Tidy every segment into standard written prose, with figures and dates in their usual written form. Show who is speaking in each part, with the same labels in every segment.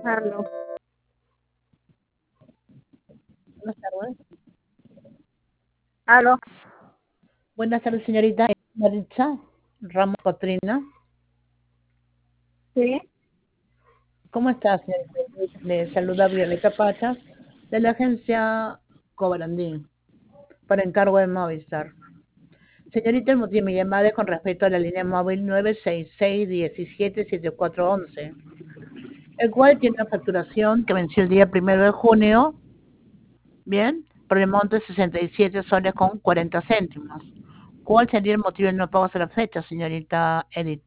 Speaker 1: Aló.
Speaker 2: Buenas tardes.
Speaker 1: Aló.
Speaker 2: Buenas tardes, señorita Maritza Ramos Patrina.
Speaker 1: Sí.
Speaker 2: ¿Cómo está, señorita? Le saluda Violeta Pacha de la agencia Cobrandín para encargo de Movistar. Señorita, el motivo de mi llamada es con respecto a la línea móvil 966-177411, el cual tiene una facturación que venció el día 1 de junio, bien, por el monto de 67 soles con 40 céntimos. ¿Cuál sería el motivo de no pago hasta la fecha, señorita Edith?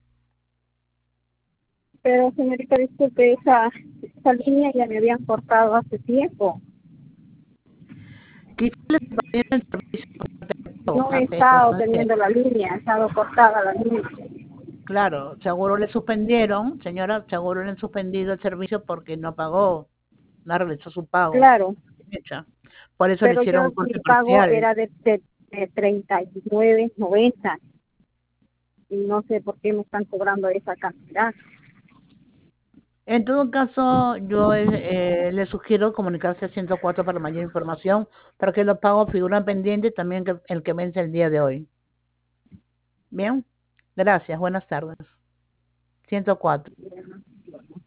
Speaker 1: Pero señorita, disculpe, esa línea ya me habían cortado hace tiempo.
Speaker 2: Quizás le suspendieron el servicio por
Speaker 1: No he
Speaker 2: hace eso,
Speaker 1: estado
Speaker 2: no sé.
Speaker 1: teniendo la línea, ha estado cortada la línea.
Speaker 2: Claro, seguro le suspendieron, señora, seguro le han suspendido el servicio porque no pagó, no realizó su pago.
Speaker 1: Claro,
Speaker 2: Fecha. Por eso le
Speaker 1: pero
Speaker 2: hicieron
Speaker 1: yo
Speaker 2: un
Speaker 1: mi
Speaker 2: corte
Speaker 1: pago
Speaker 2: parcial.
Speaker 1: era de 39.90 y no sé por qué me están cobrando esa cantidad.
Speaker 2: En todo caso, yo le sugiero comunicarse a 104 para mayor información, porque los pagos figuran pendientes también que el que vence el día de hoy. Bien, gracias, buenas tardes. 104.